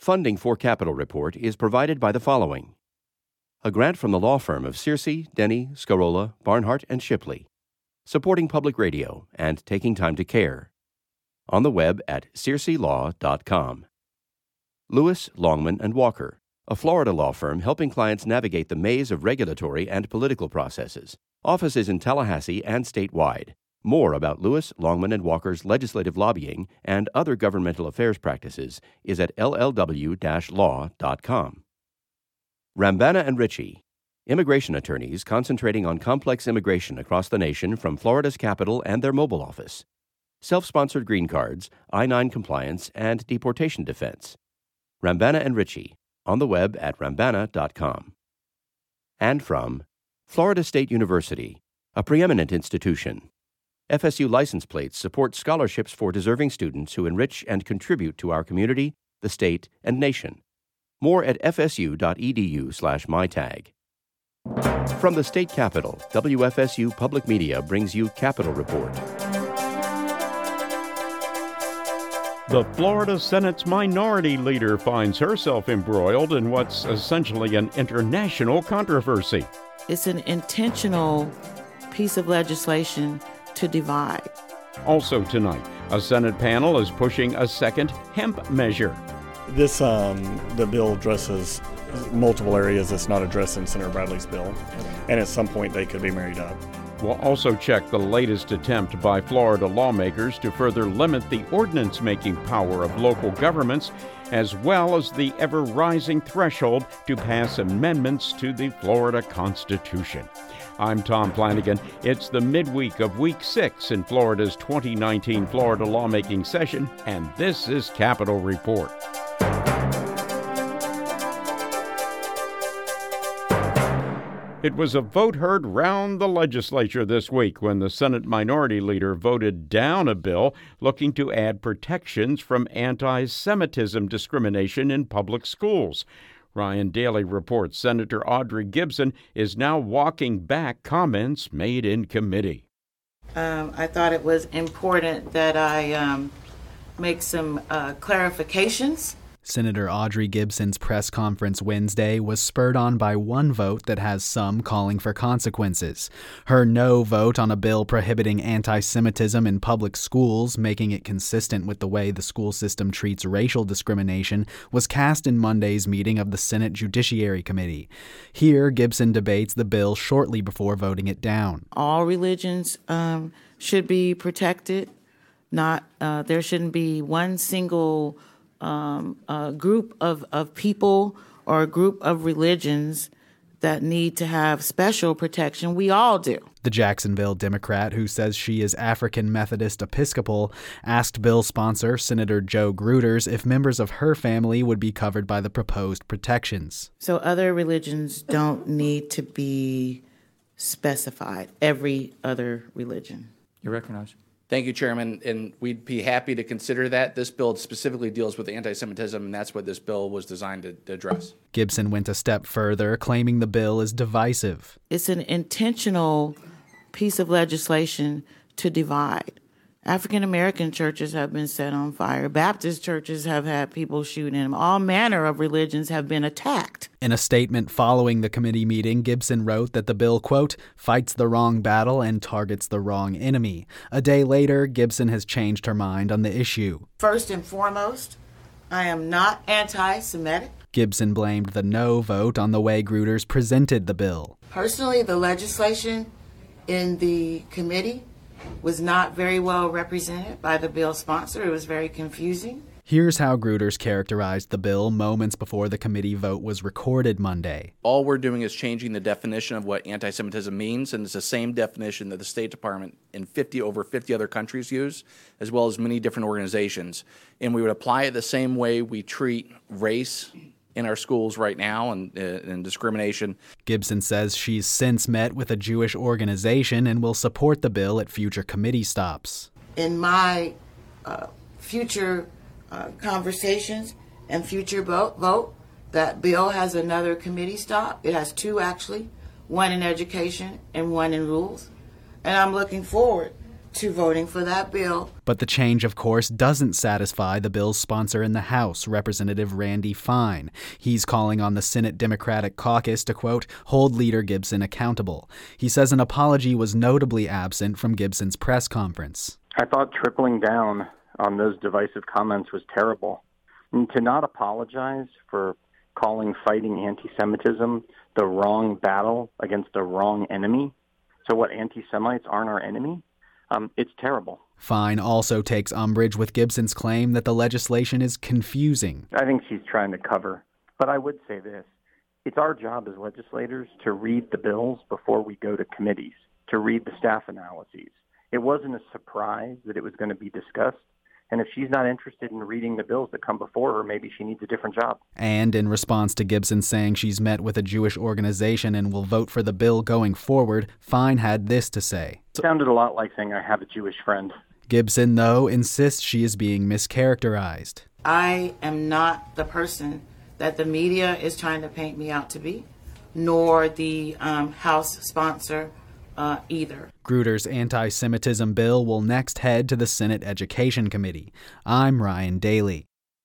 Funding for Capitol Report is provided by the following. A grant from the law firm of Searcy, Denny, Scarola, Barnhart, and Shipley, supporting public radio and taking time to care. On the web at searcylaw.com. Lewis, Longman, and Walker, a Florida law firm helping clients navigate the maze of regulatory and political processes. Offices in Tallahassee and statewide. More about Lewis, Longman, and Walker's legislative lobbying and other governmental affairs practices is at llw-law.com. Rambana and Ritchie, immigration attorneys concentrating on complex immigration across the nation from Florida's capital and their mobile office. Self-sponsored green cards, I-9 compliance, and deportation defense. Rambana and Ritchie, on the web at rambana.com. And from Florida State University, a preeminent institution. FSU license plates support scholarships for deserving students who enrich and contribute to our community, the state, and nation. More at fsu.edu/mytag. From the state capitol, WFSU Public Media brings you Capitol Report. The Florida Senate's minority leader finds herself embroiled in what's essentially an international controversy. It's an intentional piece of legislation to divide. Also tonight, a Senate panel is pushing a second hemp measure. The bill addresses multiple areas that's not addressed in Senator Bradley's bill, and at some point they could be married up. We'll also check the latest attempt by Florida lawmakers to further limit the ordinance-making power of local governments, as well as the ever-rising threshold to pass amendments to the Florida Constitution. I'm Tom Flanagan. It's the midweek of Week 6 in Florida's 2019 Florida lawmaking session, and this is Capitol Report. It was a vote heard round the legislature this week when the Senate Minority Leader voted down a bill looking to add protections from anti-Semitism discrimination in public schools. Ryan Daly reports Senator Audrey Gibson is now walking back comments made in committee. I thought it was important that I make some clarifications. Senator Audrey Gibson's press conference Wednesday was spurred on by one vote that has some calling for consequences. Her no vote on a bill prohibiting anti-Semitism in public schools, making it consistent with the way the school system treats racial discrimination, was cast in Monday's meeting of the Senate Judiciary Committee. Here, Gibson debates the bill shortly before voting it down. All religions should be protected. There shouldn't be one single a group of people or a group of religions that need to have special protection. We all do. The Jacksonville Democrat, who says she is African Methodist Episcopal, asked bill sponsor Senator Joe Gruters if members of her family would be covered by the proposed protections. So other religions don't need to be specified. Every other religion. You're recognized. Thank you, Chairman, and we'd be happy to consider that. This bill specifically deals with anti-Semitism, and that's what this bill was designed to address. Gibson went a step further, claiming the bill is divisive. It's an intentional piece of legislation to divide. African American churches have been set on fire. Baptist churches have had people shoot in them. All manner of religions have been attacked. In a statement following the committee meeting, Gibson wrote that the bill, quote, fights the wrong battle and targets the wrong enemy. A day later, Gibson has changed her mind on the issue. First and foremost, I am not anti-Semitic. Gibson blamed the no vote on the way Gruters presented the bill. Personally, the legislation in the committee was not very well represented by the bill sponsor. It was very confusing. Here's how Gruters characterized the bill moments before the committee vote was recorded Monday. All we're doing is changing the definition of what anti-Semitism means, and it's the same definition that the State Department in over 50 other countries use, as well as many different organizations. And we would apply it the same way we treat race in our schools right now and discrimination. Gibson says she's since met with a Jewish organization and will support the bill at future committee stops. In my future conversations and future vote, that bill has another committee stop. It has two, actually, one in education and one in rules. And I'm looking forward to voting for that bill. But the change, of course, doesn't satisfy the bill's sponsor in the House, Representative Randy Fine. He's calling on the Senate Democratic Caucus to, quote, hold Leader Gibson accountable. He says an apology was notably absent from Gibson's press conference. I thought tripling down on those divisive comments was terrible. And to not apologize for calling fighting anti-Semitism the wrong battle against the wrong enemy. So what, anti-Semites aren't our enemy? It's terrible. Fine also takes umbrage with Gibson's claim that the legislation is confusing. I think she's trying to cover. But I would say this. It's our job as legislators to read the bills before we go to committees, to read the staff analyses. It wasn't a surprise that it was going to be discussed. And if she's not interested in reading the bills that come before her, maybe she needs a different job. And in response to Gibson saying she's met with a Jewish organization and will vote for the bill going forward, Fine had this to say. It sounded a lot like saying I have a Jewish friend. Gibson, though, insists she is being mischaracterized. I am not the person that the media is trying to paint me out to be, nor the House sponsor either. Gruder's anti-Semitism bill will next head to the Senate Education Committee. I'm Ryan Daly.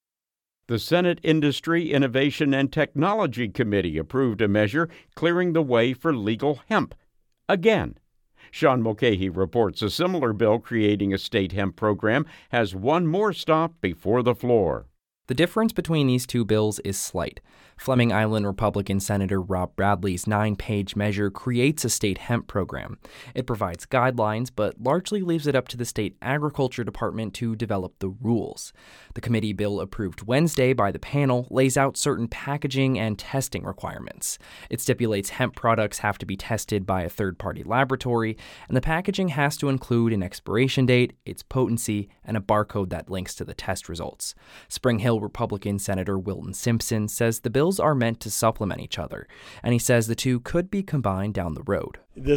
The Senate Industry, Innovation, and Technology Committee approved a measure clearing the way for legal hemp. Again. Sean Mulcahy reports a similar bill creating a state hemp program has one more stop before the floor. The difference between these two bills is slight. Fleming Island Republican Senator Rob Bradley's 9-page measure creates a state hemp program. It provides guidelines, but largely leaves it up to the state agriculture department to develop the rules. The committee bill approved Wednesday by the panel lays out certain packaging and testing requirements. It stipulates hemp products have to be tested by a third-party laboratory, and the packaging has to include an expiration date, its potency, and a barcode that links to the test results. Spring Hill Republican Senator Wilton Simpson says the bills are meant to supplement each other, and he says the two could be combined down the road.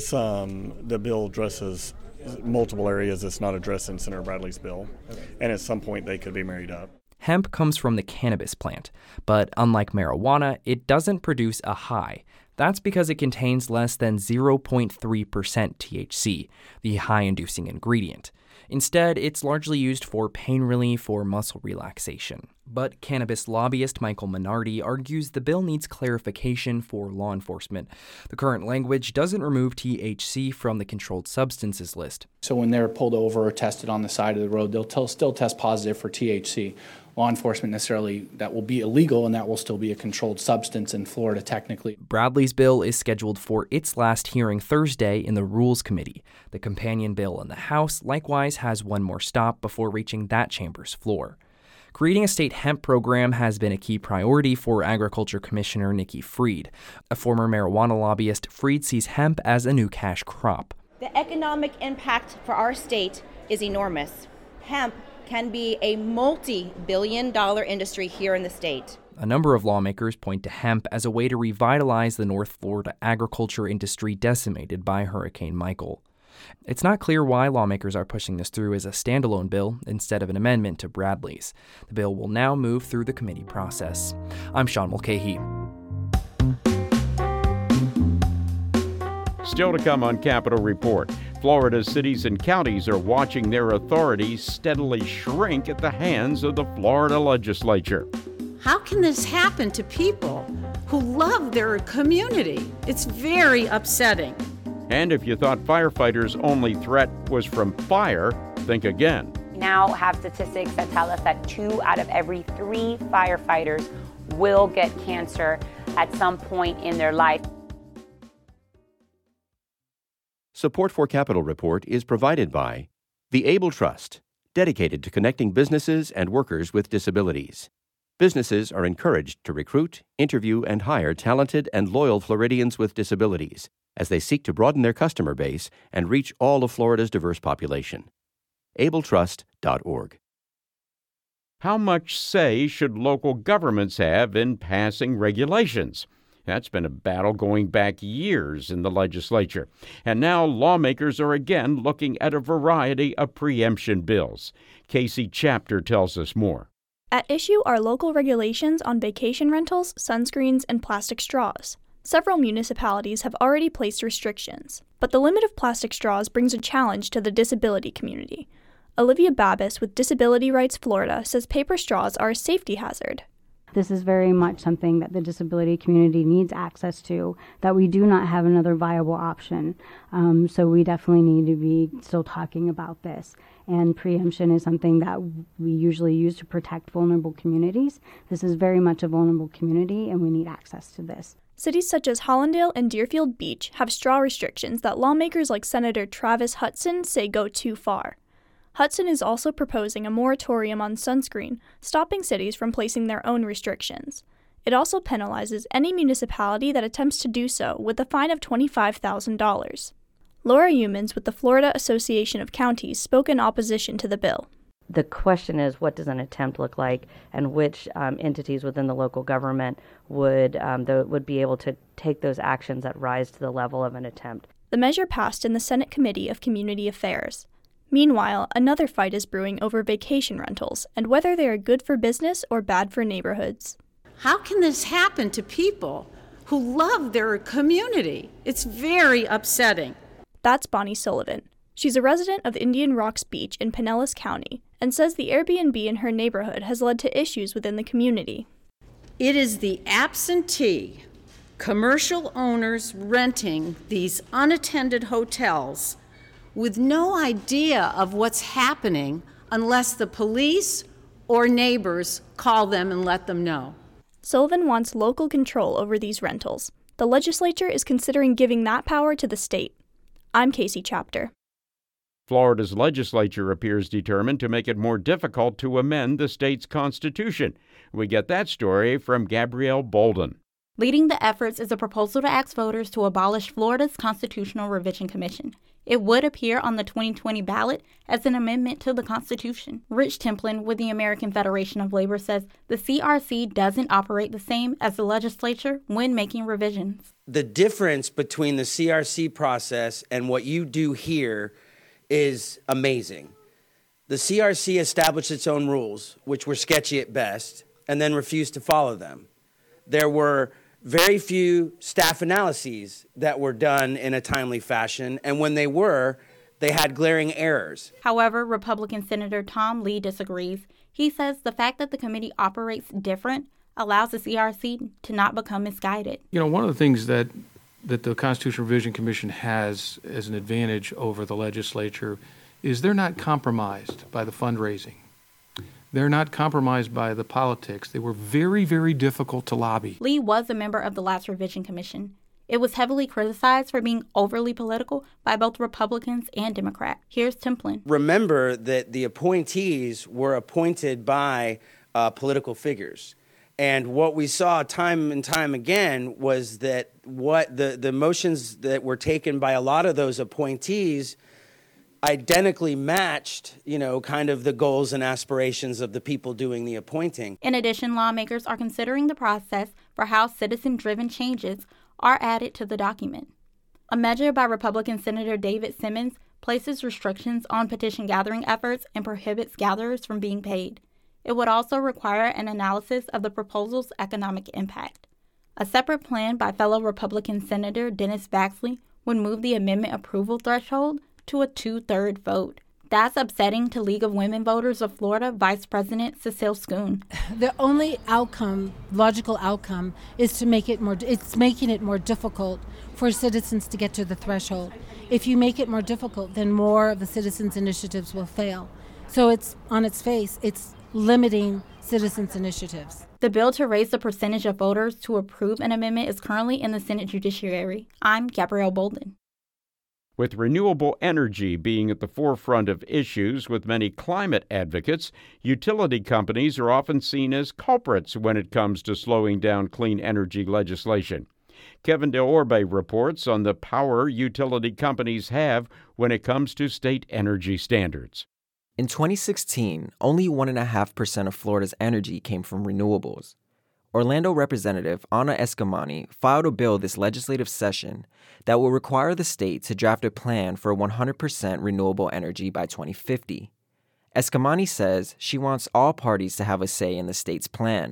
The bill addresses multiple areas that's not addressed in Senator Bradley's bill, and at some point they could be married up. Hemp comes from the cannabis plant, but unlike marijuana, it doesn't produce a high. That's because it contains less than 0.3% THC, the high-inducing ingredient. Instead, it's largely used for pain relief or muscle relaxation. But cannabis lobbyist Michael Minardi argues the bill needs clarification for law enforcement. The current language doesn't remove THC from the controlled substances list. So when they're pulled over or tested on the side of the road, they'll still test positive for THC. Law enforcement necessarily, that will be illegal, and that will still be a controlled substance in Florida technically. Bradley's bill is scheduled for its last hearing Thursday in the Rules Committee. The companion bill in the House likewise has one more stop before reaching that chamber's floor. Creating a state hemp program has been a key priority for Agriculture Commissioner Nikki Fried. A former marijuana lobbyist, Fried sees hemp as a new cash crop. The economic impact for our state is enormous. Hemp can be a multi-billion-dollar industry here in the state. A number of lawmakers point to hemp as a way to revitalize the North Florida agriculture industry decimated by Hurricane Michael. It's not clear why lawmakers are pushing this through as a standalone bill instead of an amendment to Bradley's. The bill will now move through the committee process. I'm Sean Mulcahy. Still to come on Capitol Report, Florida's cities and counties are watching their authorities steadily shrink at the hands of the Florida legislature. How can this happen to people who love their community? It's very upsetting. And if you thought firefighters' only threat was from fire, think again. We now have statistics that tell us that 2 out of every 3 firefighters will get cancer at some point in their life. Support for Capitol Report is provided by the Able Trust, dedicated to connecting businesses and workers with disabilities. Businesses are encouraged to recruit, interview, and hire talented and loyal Floridians with disabilities as they seek to broaden their customer base and reach all of Florida's diverse population. abletrust.org. How much say should local governments have in passing regulations? That's been a battle going back years in the legislature. And now lawmakers are again looking at a variety of preemption bills. Casey Chapter tells us more. At issue are local regulations on vacation rentals, sunscreens, and plastic straws. Several municipalities have already placed restrictions, but the limit of plastic straws brings a challenge to the disability community. Olivia Babis with Disability Rights Florida says paper straws are a safety hazard. This is very much something that the disability community needs access to, that we do not have another viable option. So we definitely need to be still talking about this. And preemption is something that we usually use to protect vulnerable communities. This is very much a vulnerable community, and we need access to this. Cities such as Hollandale and Deerfield Beach have straw restrictions that lawmakers like Senator Travis Hudson say go too far. Hudson is also proposing a moratorium on sunscreen, stopping cities from placing their own restrictions. It also penalizes any municipality that attempts to do so with a fine of $25,000. Laura Humans with the Florida Association of Counties spoke in opposition to the bill. The question is, what does an attempt look like, and which entities within the local government would be able to take those actions that rise to the level of an attempt? The measure passed in the Senate Committee of Community Affairs. Meanwhile, another fight is brewing over vacation rentals and whether they are good for business or bad for neighborhoods. How can this happen to people who love their community? It's very upsetting. That's Bonnie Sullivan. She's a resident of Indian Rocks Beach in Pinellas County and says the Airbnb in her neighborhood has led to issues within the community. It is the absentee commercial owners renting these unattended hotels with no idea of what's happening unless the police or neighbors call them and let them know. Sullivan wants local control over these rentals. The legislature is considering giving that power to the state. I'm Casey Chapter. Florida's legislature appears determined to make it more difficult to amend the state's constitution. We get that story from Gabrielle Bolden. Leading the efforts is a proposal to ask voters to abolish Florida's Constitutional Revision Commission. It would appear on the 2020 ballot as an amendment to the Constitution. Rich Templin with the American Federation of Labor says the CRC doesn't operate the same as the legislature when making revisions. The difference between the CRC process and what you do here is amazing. The CRC established its own rules, which were sketchy at best, and then refused to follow them. There were very few staff analyses that were done in a timely fashion, and when they were, they had glaring errors. However, Republican Senator Tom Lee disagrees. He says the fact that the committee operates different allows the CRC to not become misguided. You know, one of the things that the Constitutional Revision Commission has as an advantage over the legislature is they're not compromised by the fundraising. They're not compromised by the politics. They were very, very difficult to lobby. Lee was a member of the last Revision Commission. It was heavily criticized for being overly political by both Republicans and Democrats. Here's Templin. Remember that the appointees were appointed by political figures. And what we saw time and time again was that what the motions that were taken by a lot of those appointees identically matched, kind of the goals and aspirations of the people doing the appointing. In addition, lawmakers are considering the process for how citizen-driven changes are added to the document. A measure by Republican Senator David Simmons places restrictions on petition gathering efforts and prohibits gatherers from being paid. It would also require an analysis of the proposal's economic impact. A separate plan by fellow Republican Senator Dennis Baxley would move the amendment approval threshold to a 2/3 vote. That's upsetting to League of Women Voters of Florida Vice President Cecile Schoon. The only logical outcome, is to make it more. It's making it more difficult for citizens to get to the threshold. If you make it more difficult, then more of the citizens' initiatives will fail. So it's on its face, it's limiting citizens' initiatives. The bill to raise the percentage of voters to approve an amendment is currently in the Senate Judiciary. I'm Gabrielle Bolden. With renewable energy being at the forefront of issues with many climate advocates, utility companies are often seen as culprits when it comes to slowing down clean energy legislation. Kevin DeOrbe reports on the power utility companies have when it comes to state energy standards. In 2016, only 1.5% of Florida's energy came from renewables. Orlando Representative Anna Eskamani filed a bill this legislative session that will require the state to draft a plan for 100% renewable energy by 2050. Eskamani says she wants all parties to have a say in the state's plan.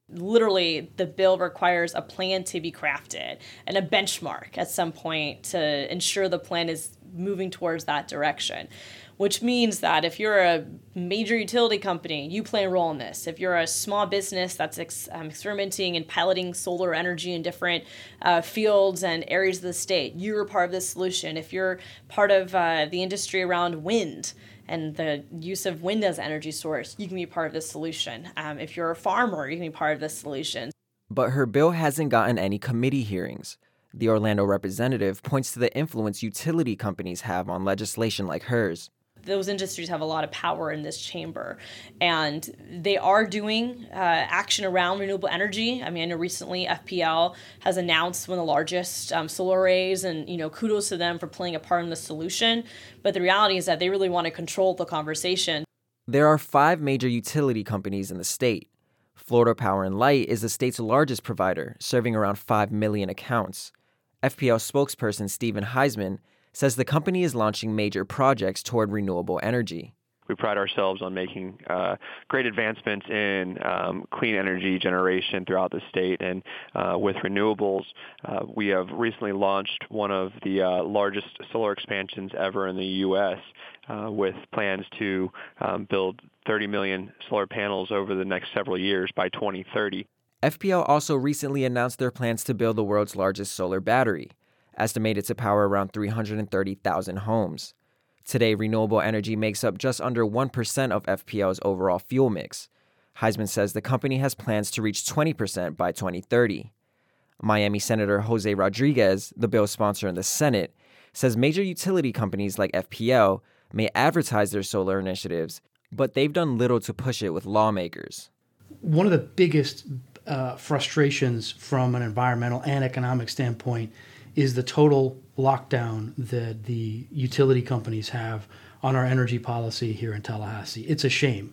Literally, the bill requires a plan to be crafted and a benchmark at some point to ensure the plan is moving towards that direction, which means that if you're a major utility company, you play a role in this. If you're a small business that's experimenting and piloting solar energy in different fields and areas of the state, you're part of the solution. If you're part of the industry around wind and the use of wind as an energy source, you can be part of the solution. If you're a farmer, you can be part of the solution. But her bill hasn't gotten any committee hearings. The Orlando representative points to the influence utility companies have on legislation like hers. Those industries have a lot of power in this chamber, and they are doing action around renewable energy. I mean, I know recently FPL has announced one of the largest solar arrays, and kudos to them for playing a part in the solution. But the reality is that they really want to control the conversation. There are 5 major utility companies in the state. Florida Power & Light is the state's largest provider, serving around 5 million accounts. FPL spokesperson Stephen Heisman says the company is launching major projects toward renewable energy. We pride ourselves on making great advancements in clean energy generation throughout the state. And with renewables, we have recently launched one of the largest solar expansions ever in the U.S. With plans to build 30 million solar panels over the next several years by 2030. FPL also recently announced their plans to build the world's largest solar battery, estimated to power around 330,000 homes. Today, renewable energy makes up just under 1% of FPL's overall fuel mix. Heisman says the company has plans to reach 20% by 2030. Miami Senator Jose Rodriguez, the bill's sponsor in the Senate, says major utility companies like FPL may advertise their solar initiatives, but they've done little to push it with lawmakers. One of the biggest frustrations from an environmental and economic standpoint is the total lockdown that the utility companies have on our energy policy here in Tallahassee. It's a shame.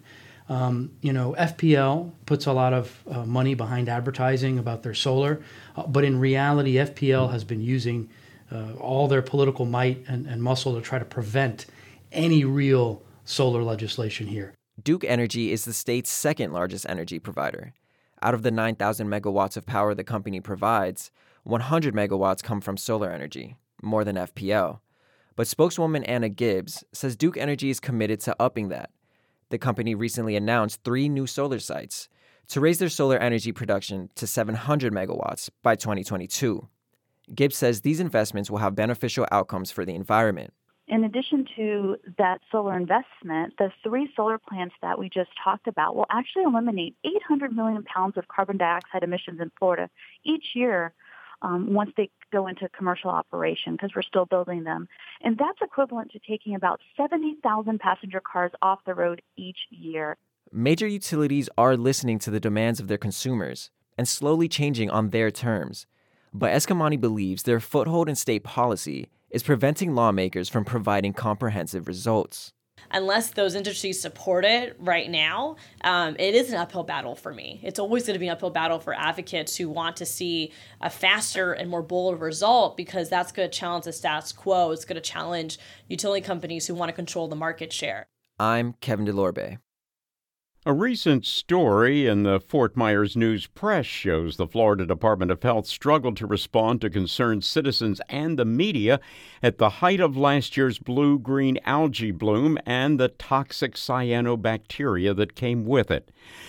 FPL puts a lot of money behind advertising about their solar, but in reality, FPL has been using all their political might and muscle to try to prevent any real solar legislation here. Duke Energy is the state's second largest energy provider. Out of the 9,000 megawatts of power the company provides, 100 megawatts come from solar energy, more than FPL. But spokeswoman Anna Gibbs says Duke Energy is committed to upping that. The company recently announced 3 new solar sites to raise their solar energy production to 700 megawatts by 2022. Gibbs says these investments will have beneficial outcomes for the environment. In addition to that solar investment, the 3 solar plants that we just talked about will actually eliminate 800 million pounds of carbon dioxide emissions in Florida each year once they go into commercial operation, because we're still building them. And that's equivalent to taking about 70,000 passenger cars off the road each year. Major utilities are listening to the demands of their consumers and slowly changing on their terms. But Escamani believes their foothold in state policy is preventing lawmakers from providing comprehensive results. Unless those industries support it right now, it is an uphill battle for me. It's always going to be an uphill battle for advocates who want to see a faster and more bold result, because that's going to challenge the status quo. It's going to challenge utility companies who want to control the market share. I'm Kevin DeLorbe. A recent story in the Fort Myers News Press shows the Florida Department of Health struggled to respond to concerned citizens and the media at the height of last year's blue-green algae bloom and the toxic cyanobacteria that came with it.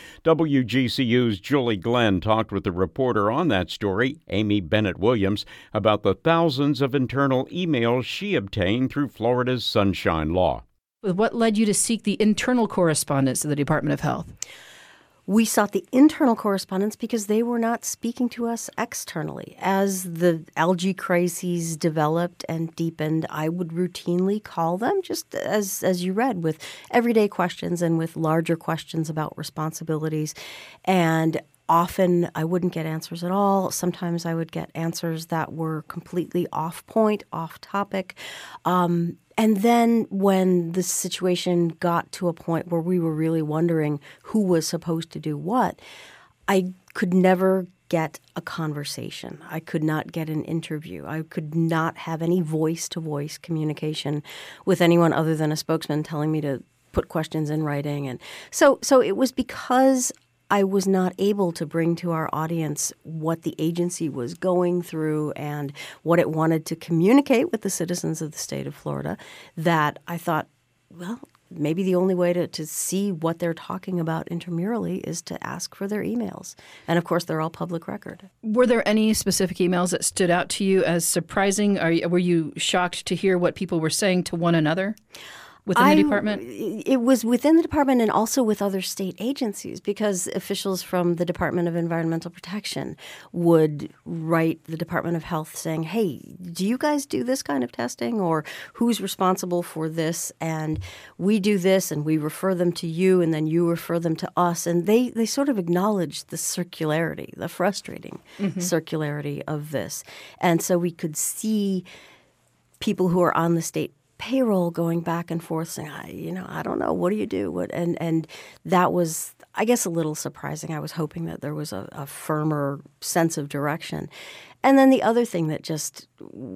WGCU's Julie Glenn talked with the reporter on that story, Amy Bennett Williams, about the thousands of internal emails she obtained through Florida's Sunshine Law. What led you to seek the internal correspondence of the Department of Health? We sought the internal correspondence because they were not speaking to us externally. As the algae crises developed and deepened, I would routinely call them, just as you read, with everyday questions and with larger questions about responsibilities. And often I wouldn't get answers at all. Sometimes I would get answers that were completely off point, off topic. And then when the situation got to a point where we were really wondering who was supposed to do what, I could never get a conversation. I could not get an interview. I could not have any voice-to-voice communication with anyone other than a spokesman telling me to put questions in writing. And so it was because I was not able to bring to our audience what the agency was going through and what it wanted to communicate with the citizens of the state of Florida, that I thought, well, maybe the only way to see what they're talking about intramurally is to ask for their emails. And, of course, they're all public record. Were there any specific emails that stood out to you as surprising? Were you shocked to hear what people were saying to one another within the department? It was within the department and also with other state agencies, because officials from the Department of Environmental Protection would write the Department of Health saying, hey, do you guys do this kind of testing, or who's responsible for this? And we do this and we refer them to you and then you refer them to us. And they sort of acknowledged the circularity, the frustrating circularity of this. And so we could see people who are on the state payroll going back and forth saying, I don't know, what do you do? And that was, I guess, a little surprising. I was hoping that there was a firmer sense of direction. And then the other thing that just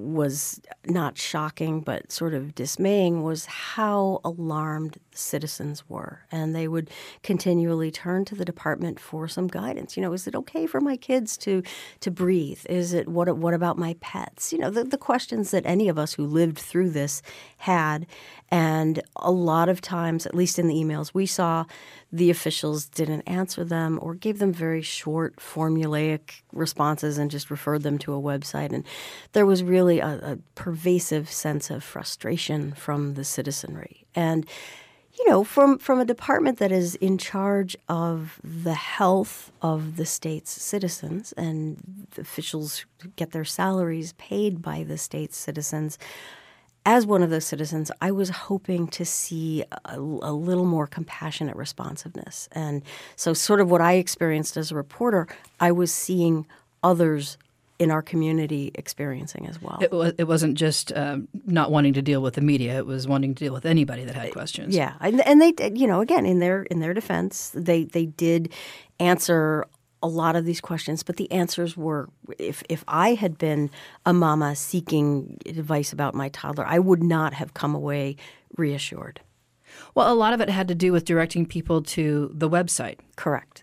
was not shocking but sort of dismaying was how alarmed citizens were. And they would continually turn to the department for some guidance. Is it okay for my kids to breathe? Is it what about my pets? The questions that any of us who lived through this had. And a lot of times, at least in the emails we saw, the officials didn't answer them or gave them very short, formulaic responses and just referred them to a website. And there was really a pervasive sense of frustration from the citizenry. And, from a department that is in charge of the health of the state's citizens, and the officials get their salaries paid by the state's citizens, as one of those citizens, I was hoping to see a little more compassionate responsiveness. And so sort of what I experienced as a reporter, I was seeing others in our community experiencing as well. It wasn't just not wanting to deal with the media. It was wanting to deal with anybody that had questions. Yeah. And they, again, in their defense, they did answer a lot of these questions, but the answers were, if I had been a mama seeking advice about my toddler, I would not have come away reassured. Well, a lot of it had to do with directing people to the website. Correct.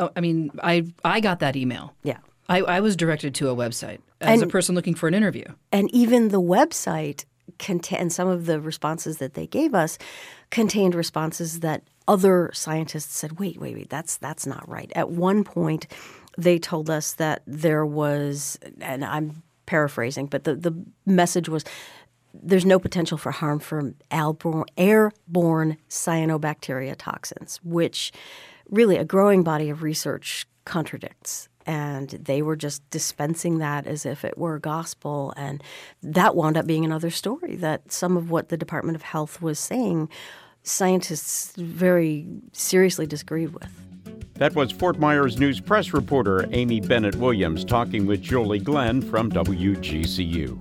I got that email. Yeah. I was directed to a website as a person looking for an interview. And even the website and some of the responses that they gave us contained responses that other scientists said, wait, that's not right. At one point, they told us that there was, and I'm paraphrasing, but the message was, there's no potential for harm from airborne cyanobacteria toxins, which really a growing body of research contradicts. And they were just dispensing that as if it were gospel. And that wound up being another story, that some of what the Department of Health was saying, scientists very seriously disagreed with. That was Fort Myers News Press reporter Amy Bennett Williams talking with Julie Glenn from WGCU.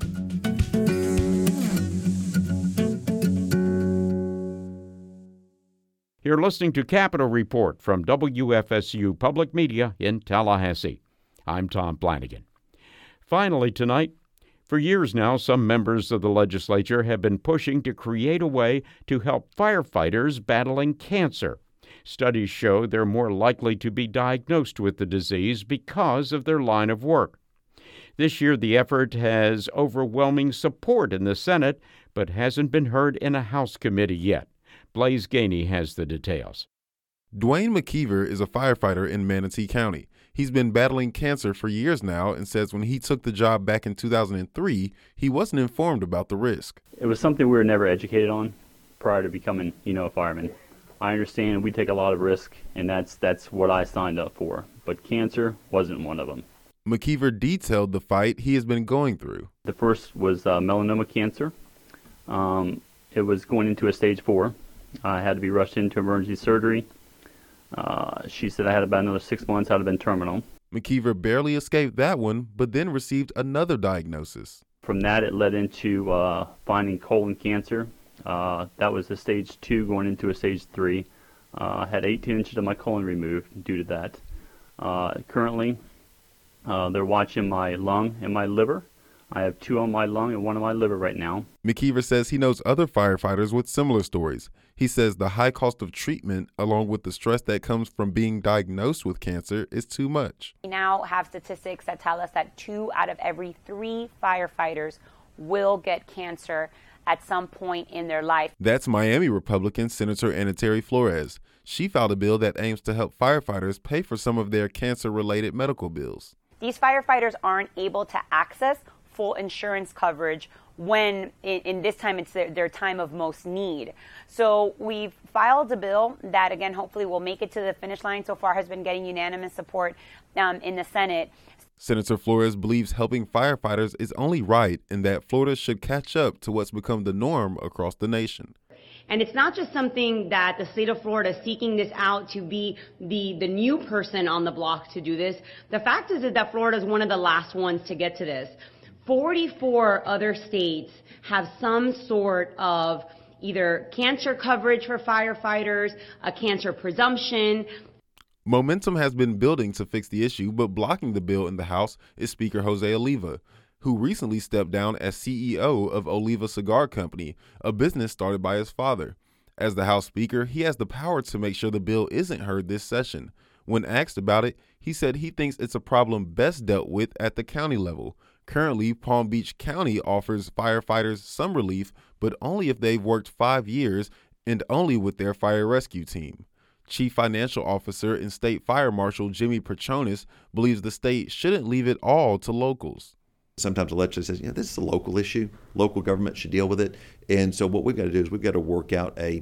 You're listening to Capitol Report from WFSU Public Media in Tallahassee. I'm Tom Flanagan. Finally tonight, for years now, some members of the legislature have been pushing to create a way to help firefighters battling cancer. Studies show they're more likely to be diagnosed with the disease because of their line of work. This year, the effort has overwhelming support in the Senate, but hasn't been heard in a House committee yet. Blaise Gainey has the details. Dwayne McKeever is a firefighter in Manatee County. He's been battling cancer for years now and says when he took the job back in 2003, he wasn't informed about the risk. It was something we were never educated on prior to becoming, a fireman. I understand we take a lot of risk, and that's what I signed up for, but cancer wasn't one of them. McKeever detailed the fight he has been going through. The first was melanoma cancer. It was going into a stage 4. I had to be rushed into emergency surgery. She said I had about another 6 months, I'd have been terminal. McKeever barely escaped that one, but then received another diagnosis. From that, it led into finding colon cancer. That was a stage 2 going into a stage 3. I had 18 inches of my colon removed due to that. Currently, they're watching my lung and my liver. I have 2 on my lung and 1 on my liver right now. McKeever says he knows other firefighters with similar stories. He says the high cost of treatment, along with the stress that comes from being diagnosed with cancer, is too much. We now have statistics that tell us that 2 out of every 3 firefighters will get cancer at some point in their life. That's Miami Republican Senator Ana Terry Flores. She filed a bill that aims to help firefighters pay for some of their cancer-related medical bills. These firefighters aren't able to access full insurance coverage when in this time it's their time of most need. So we've filed a bill that, again, hopefully will make it to the finish line. So far has been getting unanimous support in the Senate. Senator Flores believes helping firefighters is only right and that Florida should catch up to what's become the norm across the nation. And it's not just something that the state of Florida is seeking this out to be the new person on the block to do this. The fact is that Florida is one of the last ones to get to this. 44 other states have some sort of either cancer coverage for firefighters, a cancer presumption. Momentum has been building to fix the issue, but blocking the bill in the House is Speaker Jose Oliva, who recently stepped down as CEO of Oliva Cigar Company, a business started by his father. As the House Speaker, he has the power to make sure the bill isn't heard this session. When asked about it, he said he thinks it's a problem best dealt with at the county level. Currently, Palm Beach County offers firefighters some relief, but only if they've worked 5 years and only with their fire rescue team. Chief Financial Officer and State Fire Marshal Jimmy Petronis believes the state shouldn't leave it all to locals. Sometimes the legislature says, this is a local issue. Local government should deal with it. And so what we've got to do is we've got to work out a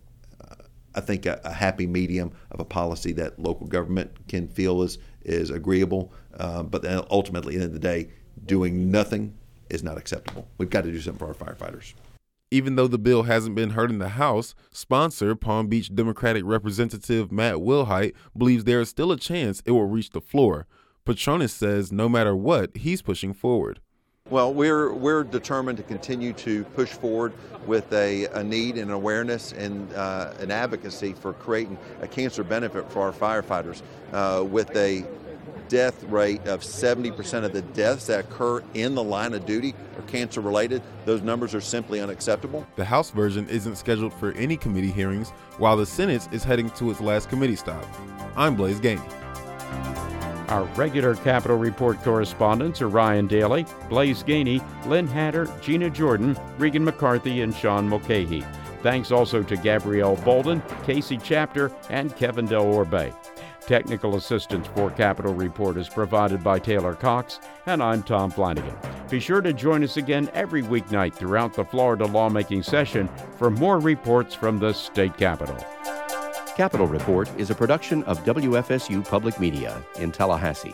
happy medium of a policy that local government can feel is agreeable. But then ultimately, at the end of the day, doing nothing is not acceptable. We've got to do something for our firefighters. Even though the bill hasn't been heard in the House, sponsor Palm Beach Democratic Representative Matt Wilhite believes there is still a chance it will reach the floor. Petronis says no matter what, he's pushing forward. Well, we're determined to continue to push forward with a need and awareness and an advocacy for creating a cancer benefit for our firefighters with a death rate of 70% of the deaths that occur in the line of duty are cancer related. Those numbers are simply unacceptable. The House version isn't scheduled for any committee hearings, while the Senate is heading to its last committee stop. I'm Blaise Gainey. Our regular Capitol Report correspondents are Ryan Daly, Blaise Gainey, Lynn Hatter, Gina Jordan, Regan McCarthy, and Sean Mulcahy. Thanks also to Gabrielle Bolden, Casey Chapter, and Kevin Del Orbe. Technical assistance for Capitol Report is provided by Taylor Cox, and I'm Tom Flanagan. Be sure to join us again every weeknight throughout the Florida lawmaking session for more reports from the state capitol. Capitol Report is a production of WFSU Public Media in Tallahassee.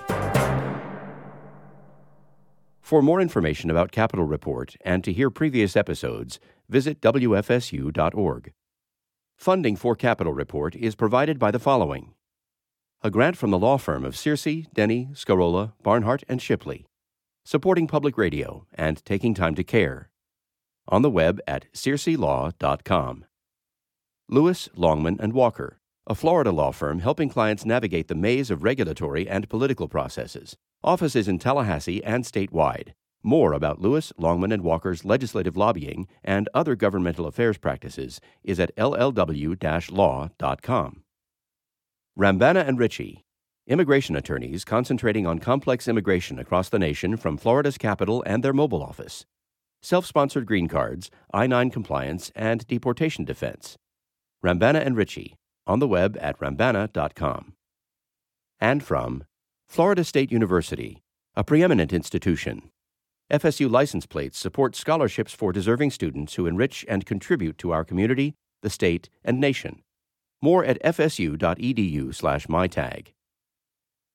For more information about Capitol Report and to hear previous episodes, visit WFSU.org. Funding for Capitol Report is provided by the following: a grant from the law firm of Searcy, Denny, Scarola, Barnhart, and Shipley, supporting public radio and taking time to care. On the web at searcylaw.com. Lewis, Longman, and Walker, a Florida law firm helping clients navigate the maze of regulatory and political processes. Offices in Tallahassee and statewide. More about Lewis, Longman, and Walker's legislative lobbying and other governmental affairs practices is at llw-law.com. Rambana and Ritchie, immigration attorneys concentrating on complex immigration across the nation from Florida's capital and their mobile office. Self-sponsored green cards, I-9 compliance, and deportation defense. Rambana and Ritchie, on the web at rambana.com. And from Florida State University, a preeminent institution. FSU license plates support scholarships for deserving students who enrich and contribute to our community, the state, and nation. More at fsu.edu/mytag.